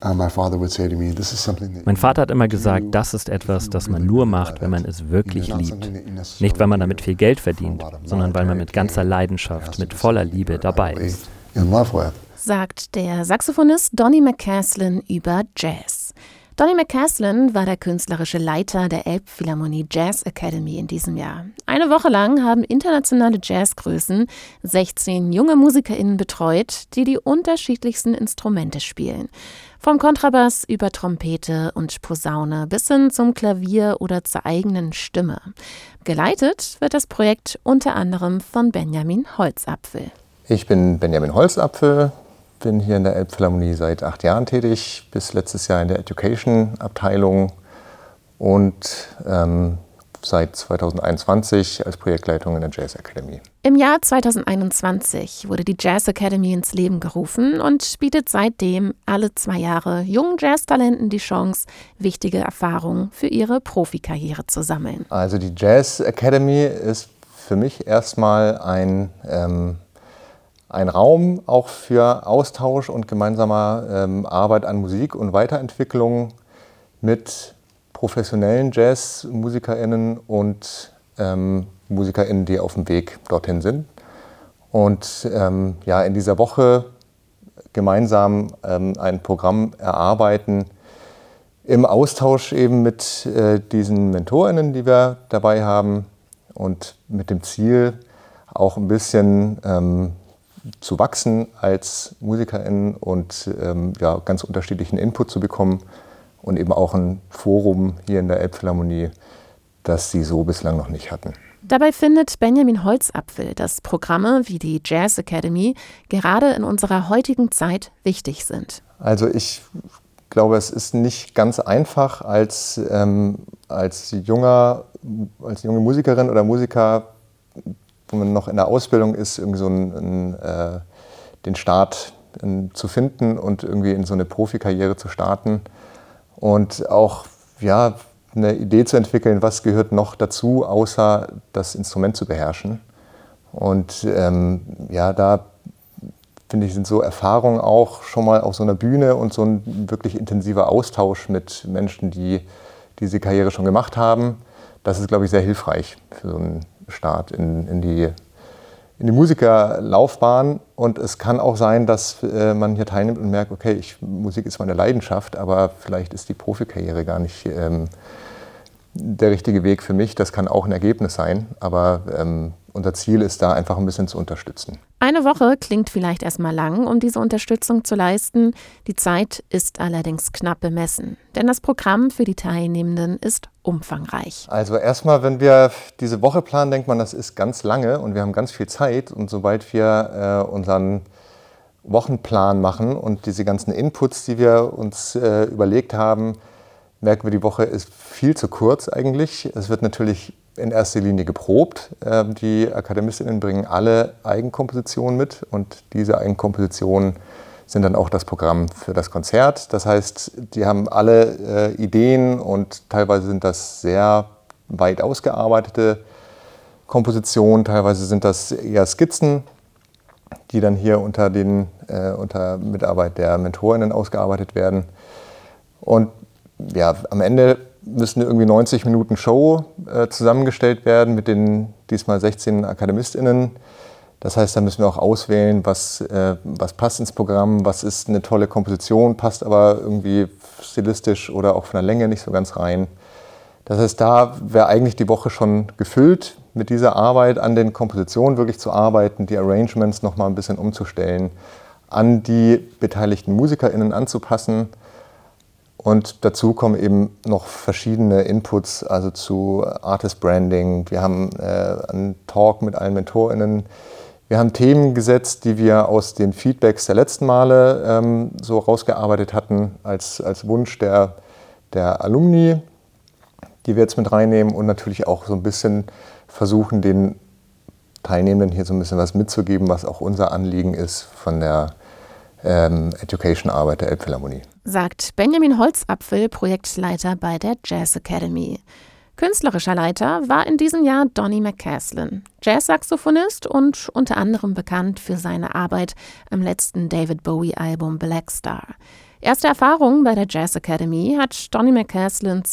Mein Vater hat immer gesagt, das ist etwas, das man nur macht, wenn man es wirklich liebt. Nicht, weil man damit viel Geld verdient, sondern weil man mit ganzer Leidenschaft, mit voller Liebe dabei ist. Sagt der Saxophonist Donny McCaslin über Jazz. Donny McCaslin war der künstlerische Leiter der Elbphilharmonie Jazz Academy in diesem Jahr. Eine Woche lang haben internationale Jazzgrößen 16 junge MusikerInnen betreut, die die unterschiedlichsten Instrumente spielen. Vom Kontrabass über Trompete und Posaune bis hin zum Klavier oder zur eigenen Stimme. Geleitet wird das Projekt unter anderem von Benjamin Holzapfel. Ich bin Benjamin Holzapfel, bin hier in der Elbphilharmonie seit 8 Jahren tätig, bis letztes Jahr in der Education-Abteilung und seit 2021 als Projektleitung in der Jazz Academy. Im Jahr 2021 wurde die Jazz Academy ins Leben gerufen und bietet seitdem alle 2 Jahre jungen Jazztalenten die Chance, wichtige Erfahrungen für ihre Profikarriere zu sammeln. Also die Jazz Academy ist für mich erstmal ein Raum auch für Austausch und gemeinsamer Arbeit an Musik und Weiterentwicklung mit professionellen JazzmusikerInnen und MusikerInnen, die auf dem Weg dorthin sind. Und in dieser Woche gemeinsam ein Programm erarbeiten, im Austausch eben mit diesen MentorInnen, die wir dabei haben und mit dem Ziel, auch ein bisschen zu wachsen als MusikerInnen und ganz unterschiedlichen Input zu bekommen und eben auch ein Forum hier in der Elbphilharmonie, das sie so bislang noch nicht hatten. Dabei findet Benjamin Holzapfel, dass Programme wie die Jazz Academy gerade in unserer heutigen Zeit wichtig sind. Also ich glaube, es ist nicht ganz einfach als junge Musikerin oder Musiker, wo man noch in der Ausbildung ist, irgendwie so den Start zu finden und irgendwie in so eine Profikarriere zu starten und auch eine Idee zu entwickeln, was gehört noch dazu, außer das Instrument zu beherrschen. Und da finde ich, sind so Erfahrungen auch schon mal auf so einer Bühne und so ein wirklich intensiver Austausch mit Menschen, die diese Karriere schon gemacht haben. Das ist, glaube ich, sehr hilfreich für so einen Start in die Musikerlaufbahn. Und es kann auch sein, dass man hier teilnimmt und merkt, okay, Musik ist meine Leidenschaft, aber vielleicht ist die Profikarriere gar nicht der richtige Weg für mich. Das kann auch ein Ergebnis sein, aber unser Ziel ist da einfach ein bisschen zu unterstützen. Eine Woche klingt vielleicht erstmal lang, um diese Unterstützung zu leisten. Die Zeit ist allerdings knapp bemessen, denn das Programm für die Teilnehmenden ist umfangreich. Also erstmal, wenn wir diese Woche planen, denkt man, das ist ganz lange und wir haben ganz viel Zeit. Und sobald wir unseren Wochenplan machen und diese ganzen Inputs, die wir uns überlegt haben, merken wir, die Woche ist viel zu kurz eigentlich. Es wird natürlich in erster Linie geprobt. Die AkademistInnen bringen alle Eigenkompositionen mit und diese Eigenkompositionen sind dann auch das Programm für das Konzert. Das heißt, die haben alle Ideen und teilweise sind das sehr weit ausgearbeitete Kompositionen, teilweise sind das eher Skizzen, die dann hier unter Mitarbeit der MentorInnen ausgearbeitet werden. Und am Ende müssen irgendwie 90 Minuten Show zusammengestellt werden mit den diesmal 16 AkademistInnen. Das heißt, da müssen wir auch auswählen, was passt ins Programm, was ist eine tolle Komposition, passt aber irgendwie stilistisch oder auch von der Länge nicht so ganz rein. Das heißt, da wäre eigentlich die Woche schon gefüllt mit dieser Arbeit, an den Kompositionen wirklich zu arbeiten, die Arrangements nochmal ein bisschen umzustellen, an die beteiligten MusikerInnen anzupassen. Und dazu kommen eben noch verschiedene Inputs, also zu Artist Branding. Wir haben einen Talk mit allen MentorInnen. Wir haben Themen gesetzt, die wir aus den Feedbacks der letzten Male so rausgearbeitet hatten, als Wunsch der Alumni, die wir jetzt mit reinnehmen und natürlich auch so ein bisschen versuchen, den Teilnehmenden hier so ein bisschen was mitzugeben, was auch unser Anliegen ist von der Education-Arbeit der Elbphilharmonie. Sagt Benjamin Holzapfel, Projektleiter bei der Jazz Academy. Künstlerischer Leiter war in diesem Jahr Donny McCaslin, Jazz-Saxophonist und unter anderem bekannt für seine Arbeit am letzten David Bowie-Album Black Star. Erste Erfahrungen bei der Jazz Academy hat Donny McCaslin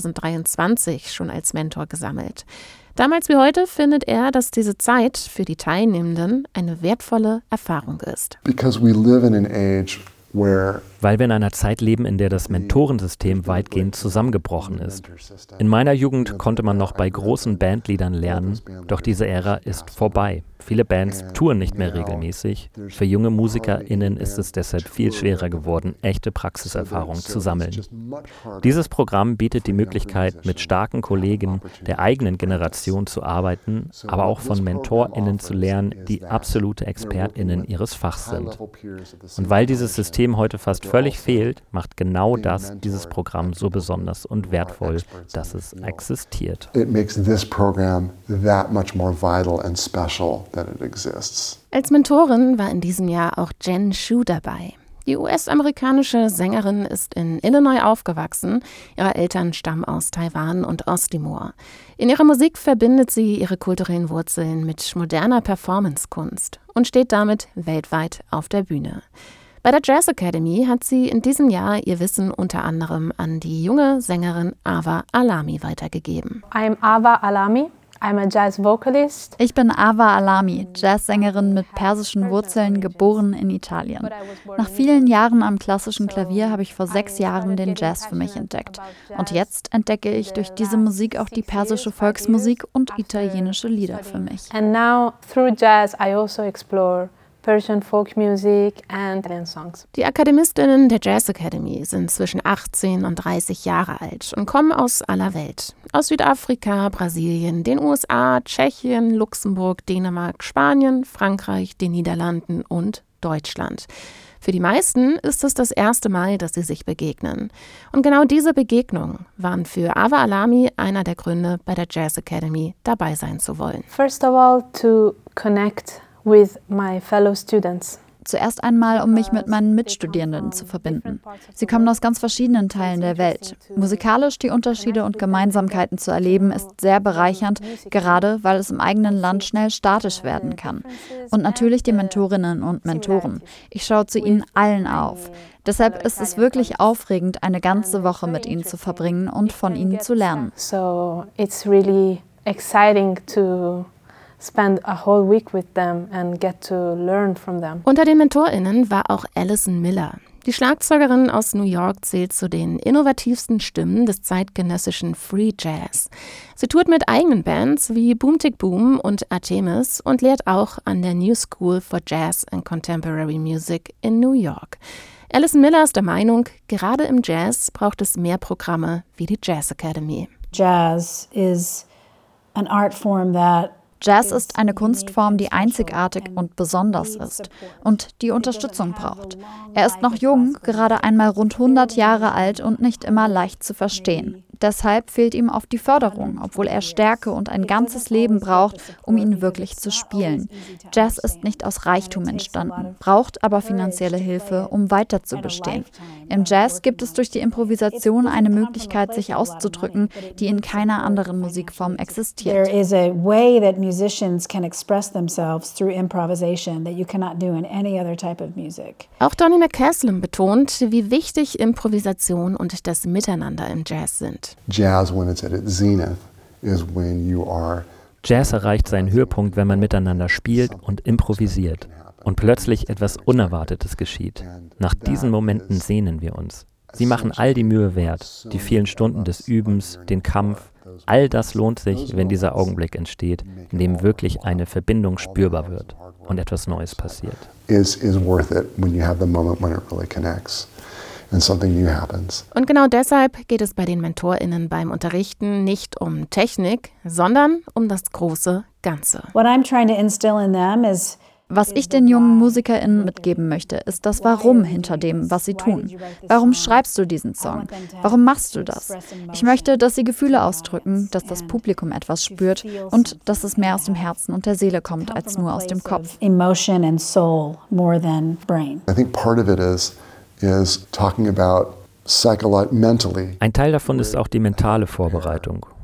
2023 schon als Mentor gesammelt. Damals wie heute findet er, dass diese Zeit für die Teilnehmenden eine wertvolle Erfahrung ist. Because we live in an age weil wir in einer Zeit leben, in der das Mentorensystem weitgehend zusammengebrochen ist. In meiner Jugend konnte man noch bei großen Bandleadern lernen, doch diese Ära ist vorbei. Viele Bands touren nicht mehr regelmäßig. Für junge MusikerInnen ist es deshalb viel schwerer geworden, echte Praxiserfahrung zu sammeln. Dieses Programm bietet die Möglichkeit, mit starken Kollegen der eigenen Generation zu arbeiten, aber auch von MentorInnen zu lernen, die absolute ExpertInnen ihres Fachs sind. Und weil dieses System heute fast völlig fehlt, macht genau das dieses Programm so besonders und wertvoll, dass es existiert. It makes this program that much more vital and special that it exists. Als Mentorin war in diesem Jahr auch Jen Shu dabei. Die US-amerikanische Sängerin ist in Illinois aufgewachsen. Ihre Eltern stammen aus Taiwan und Osttimor. In ihrer Musik verbindet sie ihre kulturellen Wurzeln mit moderner Performancekunst und steht damit weltweit auf der Bühne. Bei der Jazz Academy hat sie in diesem Jahr ihr Wissen unter anderem an die junge Sängerin Ava Alami weitergegeben. I'm Ava Alami. I'm a jazz vocalist. Ich bin Ava Alami, Jazzsängerin mit persischen Wurzeln, geboren in Italien. Nach vielen Jahren am klassischen Klavier habe ich vor 6 Jahren den Jazz für mich entdeckt. Und jetzt entdecke ich durch diese Musik auch die persische Volksmusik und italienische Lieder für mich. And now through jazz I also explore Persian folk music and Italian songs. Die Akademistinnen der Jazz Academy sind zwischen 18 und 30 Jahre alt und kommen aus aller Welt. Aus Südafrika, Brasilien, den USA, Tschechien, Luxemburg, Dänemark, Spanien, Frankreich, den Niederlanden und Deutschland. Für die meisten ist es das erste Mal, dass sie sich begegnen. Und genau diese Begegnung waren für Ava Alami einer der Gründe, bei der Jazz Academy dabei sein zu wollen. First of all, to connect with my fellow students. Zuerst einmal, um mich mit meinen Mitstudierenden zu verbinden. Sie kommen aus ganz verschiedenen Teilen der Welt. Musikalisch die Unterschiede und Gemeinsamkeiten zu erleben, ist sehr bereichernd, gerade weil es im eigenen Land schnell statisch werden kann. Und natürlich die Mentorinnen und Mentoren. Ich schaue zu ihnen allen auf. Deshalb ist es wirklich aufregend, eine ganze Woche mit ihnen zu verbringen und von ihnen zu lernen. So it's really exciting to spend a whole week with them and get to learn from them. Unter den MentorInnen war auch Alison Miller. Die Schlagzeugerin aus New York zählt zu den innovativsten Stimmen des zeitgenössischen Free Jazz. Sie tourt mit eigenen Bands wie Boom Tick Boom und Artemis und lehrt auch an der New School for Jazz and Contemporary Music in New York. Alison Miller ist der Meinung, gerade im Jazz braucht es mehr Programme wie die Jazz Academy. Jazz is an art form that Jazz ist eine Kunstform, die einzigartig und besonders ist und die Unterstützung braucht. Er ist noch jung, gerade einmal rund 100 Jahre alt und nicht immer leicht zu verstehen. Deshalb fehlt ihm oft die Förderung, obwohl er Stärke und ein ganzes Leben braucht, um ihn wirklich zu spielen. Jazz ist nicht aus Reichtum entstanden, braucht aber finanzielle Hilfe, um weiter zu bestehen. Im Jazz gibt es durch die Improvisation eine Möglichkeit, sich auszudrücken, die in keiner anderen Musikform existiert. there is a way that musicians can express themselves through improvisation that you cannot do in any other type of music. Auch Donny McCaslin betont, wie wichtig Improvisation und das Miteinander im Jazz sind. Jazz, when it's at its zenith, is when you are Jazz erreicht seinen Höhepunkt, wenn man miteinander spielt und improvisiert und plötzlich etwas Unerwartetes geschieht. Nach diesen Momenten sehnen wir uns. Sie machen all die Mühe wert, die vielen Stunden des Übens, den Kampf. All das lohnt sich, wenn dieser Augenblick entsteht, in dem wirklich eine Verbindung spürbar wird und etwas Neues passiert. is worth it when you have the moment when it really connects and something new happens. Und genau deshalb geht es bei den MentorInnen beim Unterrichten nicht um Technik, sondern um das große Ganze. What I'm trying to instill in them is Was ich den jungen MusikerInnen mitgeben möchte, ist das Warum hinter dem, was sie tun. Warum schreibst du diesen Song? Warum machst du das? Ich möchte, dass sie Gefühle ausdrücken, dass das Publikum etwas spürt und dass es mehr aus dem Herzen und der Seele kommt, als nur aus dem Kopf. emotion and soul more than brain. I think part of it is talking about mentally. Ein Teil davon ist auch die mentale Vorbereitung,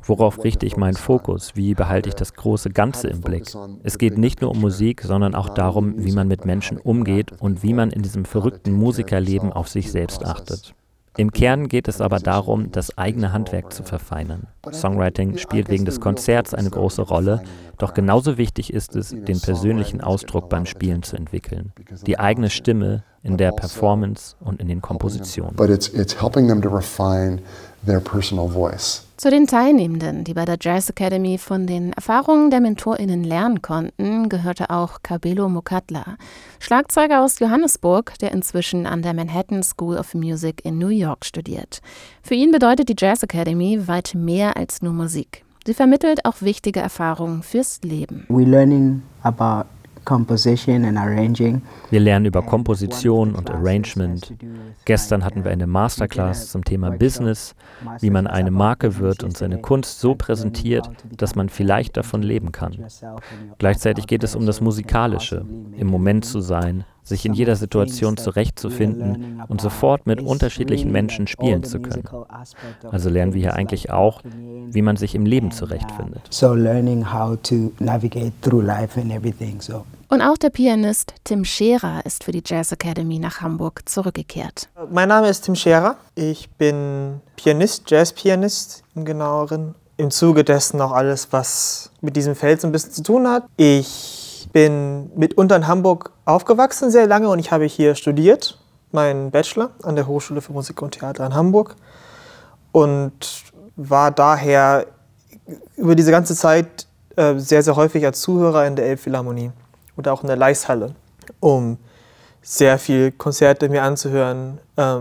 Worauf richte ich meinen Fokus? Wie behalte ich das große Ganze im Blick? Es geht nicht nur um Musik, sondern auch darum, wie man mit Menschen umgeht und wie man in diesem verrückten Musikerleben auf sich selbst achtet. Im Kern geht es aber darum, das eigene Handwerk zu verfeinern. Songwriting spielt wegen des Konzerts eine große Rolle, doch genauso wichtig ist es, den persönlichen Ausdruck beim Spielen zu entwickeln. Die eigene Stimme in der Performance und in den Kompositionen. But it's helping them to refine their personal voice. Zu den Teilnehmenden, die bei der Jazz Academy von den Erfahrungen der MentorInnen lernen konnten, gehörte auch Kabelo Mokatla, Schlagzeuger aus Johannesburg, der inzwischen an der Manhattan School of Music in New York studiert. Für ihn bedeutet die Jazz Academy weit mehr als nur Musik. Sie vermittelt auch wichtige Erfahrungen fürs Leben. We're learning about composition and arranging. Wir lernen über Komposition und Arrangement. Gestern hatten wir eine Masterclass zum Thema Business, wie man eine Marke wird und seine Kunst so präsentiert, dass man vielleicht davon leben kann. Gleichzeitig geht es um das Musikalische, im Moment zu sein, sich in jeder Situation zurechtzufinden und sofort mit unterschiedlichen Menschen spielen zu können. Also lernen wir hier eigentlich auch, wie man sich im Leben zurechtfindet. So learning how to navigate through life and everything. So. Und auch der Pianist Tim Scherer ist für die Jazz Academy nach Hamburg zurückgekehrt. Mein Name ist Tim Scherer. Ich bin Pianist, Jazzpianist im Genaueren. Im Zuge dessen auch alles, was mit diesem Feld so ein bisschen zu tun hat. Ich bin mitunter in Hamburg aufgewachsen sehr lange und ich habe hier studiert, meinen Bachelor an der Hochschule für Musik und Theater in Hamburg und war daher über diese ganze Zeit sehr, sehr häufig als Zuhörer in der Elbphilharmonie oder auch in der Leishalle, um sehr viel Konzerte mir anzuhören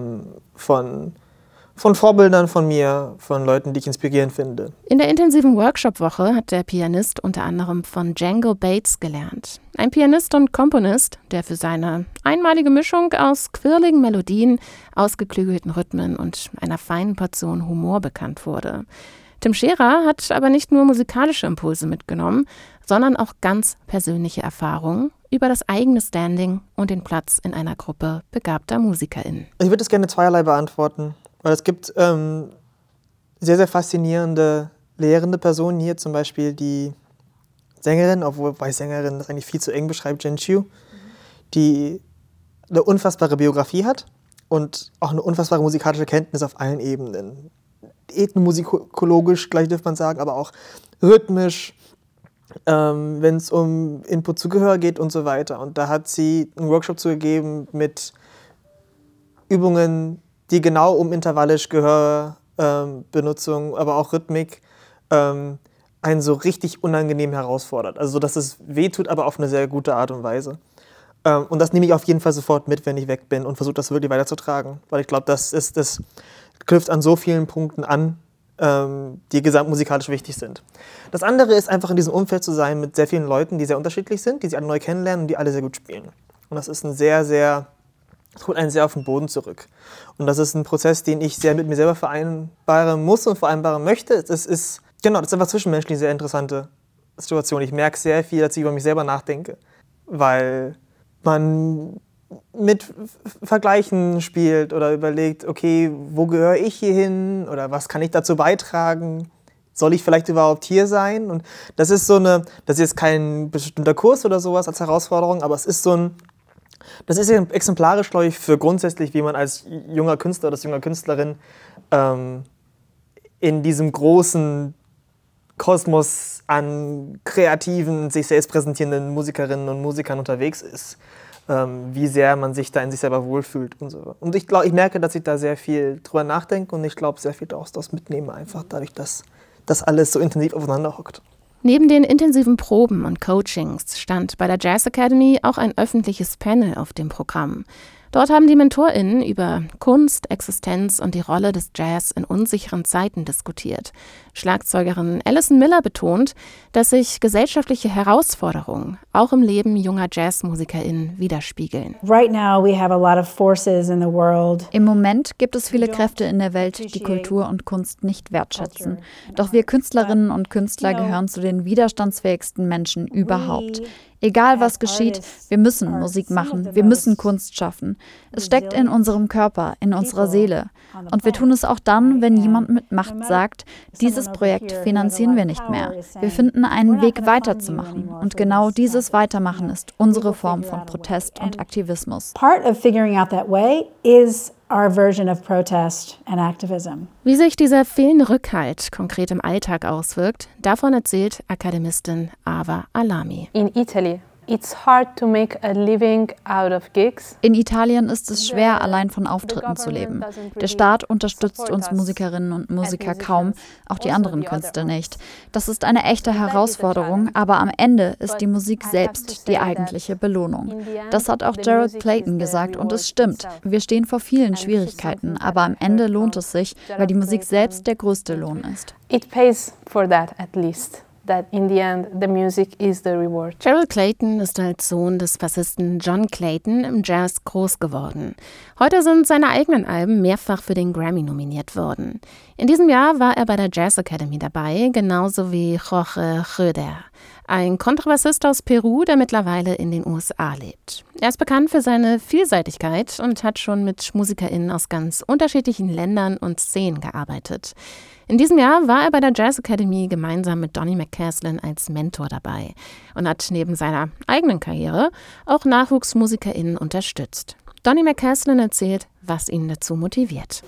von Vorbildern von mir, von Leuten, die ich inspirierend finde. In der intensiven Workshop-Woche hat der Pianist unter anderem von Django Bates gelernt. Ein Pianist und Komponist, der für seine einmalige Mischung aus quirligen Melodien, ausgeklügelten Rhythmen und einer feinen Portion Humor bekannt wurde. Tim Scherer hat aber nicht nur musikalische Impulse mitgenommen, sondern auch ganz persönliche Erfahrungen über das eigene Standing und den Platz in einer Gruppe begabter MusikerInnen. Ich würde das gerne zweierlei beantworten. Weil es gibt sehr, sehr faszinierende lehrende Personen hier, zum Beispiel die Sängerin, obwohl bei Sängerin das eigentlich viel zu eng beschreibt, Jen Chiu, die eine unfassbare Biografie hat und auch eine unfassbare musikalische Kenntnis auf allen Ebenen. Ethnomusikologisch, gleich dürfte man sagen, aber auch rhythmisch, wenn es um Input zu Gehör geht und so weiter. Und da hat sie einen Workshop zugegeben mit Übungen, die genau um intervallisch Gehörbenutzung, aber auch Rhythmik einen so richtig unangenehm herausfordert. Also dass es wehtut, aber auf eine sehr gute Art und Weise. Und das nehme ich auf jeden Fall sofort mit, wenn ich weg bin und versuche das wirklich weiterzutragen. Weil ich glaube, das knüpft an so vielen Punkten an, die gesamtmusikalisch wichtig sind. Das andere ist einfach in diesem Umfeld zu sein mit sehr vielen Leuten, die sehr unterschiedlich sind, die sich alle neu kennenlernen und die alle sehr gut spielen. Und das ist es holt einen sehr auf den Boden zurück. Und das ist ein Prozess, den ich sehr mit mir selber vereinbaren muss und vereinbaren möchte. Das ist einfach zwischenmenschlich eine sehr interessante Situation. Ich merke sehr viel, als ich über mich selber nachdenke, weil man mit Vergleichen spielt oder überlegt, okay, wo gehöre ich hier hin oder was kann ich dazu beitragen? Soll ich vielleicht überhaupt hier sein? Und das ist das ist jetzt kein bestimmter Kurs oder sowas als Herausforderung, aber es ist das ist exemplarisch, glaube ich, für grundsätzlich, wie man als junger Künstler oder als junge Künstlerin in diesem großen Kosmos an kreativen, sich selbst präsentierenden Musikerinnen und Musikern unterwegs ist. Wie sehr man sich da in sich selber wohlfühlt und so. Und ich merke, dass ich da sehr viel drüber nachdenke und ich glaube, sehr viel daraus mitnehme, einfach dadurch, dass das alles so intensiv aufeinander hockt. Neben den intensiven Proben und Coachings stand bei der Jazz Academy auch ein öffentliches Panel auf dem Programm. Dort haben die MentorInnen über Kunst, Existenz und die Rolle des Jazz in unsicheren Zeiten diskutiert. Schlagzeugerin Alison Miller betont, dass sich gesellschaftliche Herausforderungen auch im Leben junger JazzmusikerInnen widerspiegeln. Im Moment gibt es viele Kräfte in der Welt, die Kultur und Kunst nicht wertschätzen. Doch wir Künstlerinnen und Künstler gehören zu den widerstandsfähigsten Menschen überhaupt. Egal was geschieht, wir müssen Musik machen, wir müssen Kunst schaffen. Es steckt in unserem Körper, in unserer Seele. Und wir tun es auch dann, wenn jemand mit Macht sagt, dieses Projekt finanzieren wir nicht mehr. Wir finden einen Weg weiterzumachen. Und genau dieses Weitermachen ist unsere Form von Protest und Aktivismus. Part of figuring out that way is our version of protest and activism. Wie sich dieser fehlende Rückhalt konkret im Alltag auswirkt, davon erzählt Akademistin Ava Alami. In Italy, it's hard to make a living out of gigs. In Italien ist es schwer, allein von Auftritten zu leben. Der Staat unterstützt uns Musikerinnen und Musiker kaum, auch die anderen Künste nicht. Das ist eine echte Herausforderung, aber am Ende ist die Musik selbst die eigentliche Belohnung. Das hat auch Gerald Clayton gesagt und es stimmt. Wir stehen vor vielen Schwierigkeiten, aber am Ende lohnt es sich, weil die Musik selbst der größte Lohn ist. It pays for that at least. That in the end the music is the reward. Gerald Clayton ist als Sohn des Bassisten John Clayton im Jazz groß geworden. Heute sind seine eigenen Alben mehrfach für den Grammy nominiert worden. In diesem Jahr war er bei der Jazz Academy dabei, genauso wie Jorge Roeder, ein Kontrabassist aus Peru, der mittlerweile in den USA lebt. Er ist bekannt für seine Vielseitigkeit und hat schon mit MusikerInnen aus ganz unterschiedlichen Ländern und Szenen gearbeitet. In diesem Jahr war er bei der Jazz Academy gemeinsam mit Donny McCaslin als Mentor dabei und hat neben seiner eigenen Karriere auch NachwuchsmusikerInnen unterstützt. Donny McCaslin erzählt, was ihn dazu motiviert.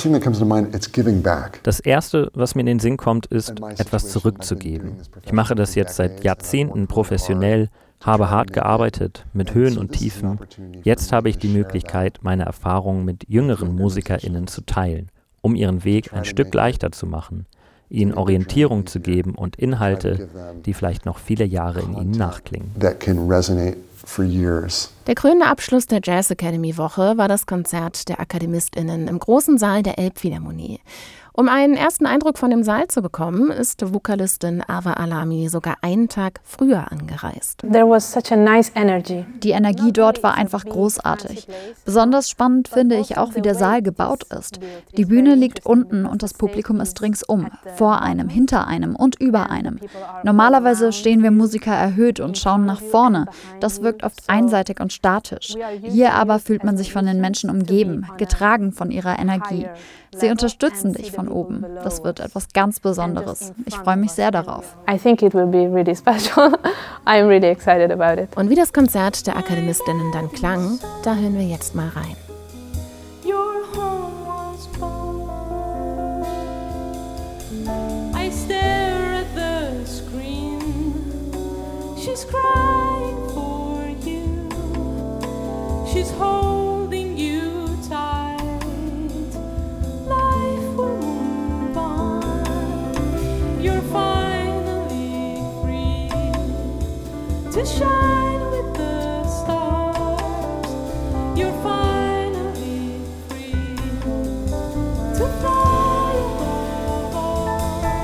Das Erste, was mir in den Sinn kommt, ist, etwas zurückzugeben. Ich mache das jetzt seit Jahrzehnten professionell, habe hart gearbeitet, mit Höhen und Tiefen. Jetzt habe ich die Möglichkeit, meine Erfahrungen mit jüngeren MusikerInnen zu teilen, um ihren Weg ein Stück leichter zu machen, ihnen Orientierung zu geben und Inhalte, die vielleicht noch viele Jahre in ihnen nachklingen. Der krönende Abschluss der Jazz Academy Woche war das Konzert der AkademistInnen im großen Saal der Elbphilharmonie. Um einen ersten Eindruck von dem Saal zu bekommen, ist Vokalistin Ava Alami sogar einen Tag früher angereist. There was such a nice energy. Die Energie dort war einfach großartig. Besonders spannend finde ich auch, wie der Saal gebaut ist. Die Bühne liegt unten und das Publikum ist ringsum, vor einem, hinter einem und über einem. Normalerweise stehen wir Musiker erhöht und schauen nach vorne. Das wirkt oft einseitig und statisch. Hier aber fühlt man sich von den Menschen umgeben, getragen von ihrer Energie. Sie unterstützen dich von oben. Das wird etwas ganz Besonderes. Ich freue mich sehr darauf. I think it will be really special. I'm really excited about it. Und wie das Konzert der Akademistinnen dann klang, da hören wir jetzt mal rein. Your home was born. I stare at the screen. She's crying for you. She's holding you tight. Life will move on. You're finally free to shine with the stars. You're finally free to fly above all.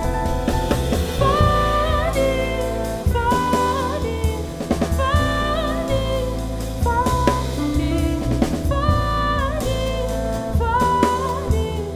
Funny, funny, funny, funny, funny, funny,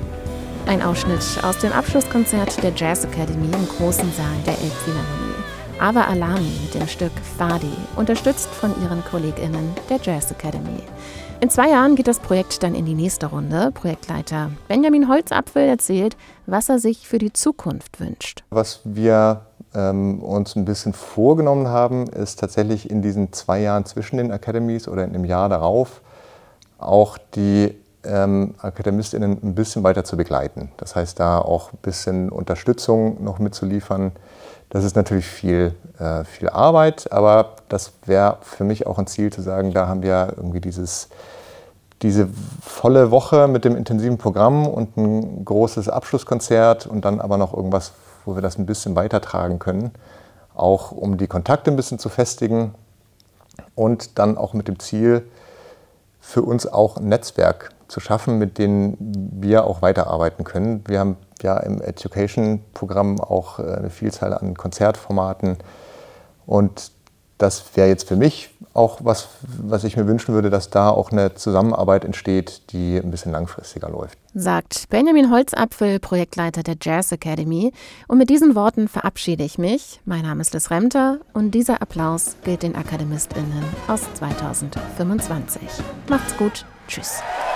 Ein Ausschnitt aus dem Abschlusskonzert der Jazz Academy im großen Saal der Elbphilharmonie. Ava Alami mit dem Stück Fadi, unterstützt von ihren KollegInnen der Jazz Academy. In 2 Jahren geht das Projekt dann in die nächste Runde. Projektleiter Benjamin Holzapfel erzählt, was er sich für die Zukunft wünscht. Was wir uns ein bisschen vorgenommen haben, ist tatsächlich in diesen 2 Jahren zwischen den Academies oder in dem Jahr darauf auch die AkademistInnen ein bisschen weiter zu begleiten. Das heißt, da auch ein bisschen Unterstützung noch mitzuliefern. Das ist natürlich viel Arbeit, aber das wäre für mich auch ein Ziel zu sagen, da haben wir irgendwie diese volle Woche mit dem intensiven Programm und ein großes Abschlusskonzert und dann aber noch irgendwas, wo wir das ein bisschen weitertragen können, auch um die Kontakte ein bisschen zu festigen und dann auch mit dem Ziel, für uns auch ein Netzwerk zu schaffen, mit denen wir auch weiterarbeiten können. Wir haben ja im Education-Programm auch eine Vielzahl an Konzertformaten und das wäre jetzt für mich auch was ich mir wünschen würde, dass da auch eine Zusammenarbeit entsteht, die ein bisschen langfristiger läuft. Sagt Benjamin Holzapfel, Projektleiter der Jazz Academy. Und mit diesen Worten verabschiede ich mich. Mein Name ist Liz Remter und dieser Applaus gilt den AkademistInnen aus 2025. Macht's gut. Tschüss.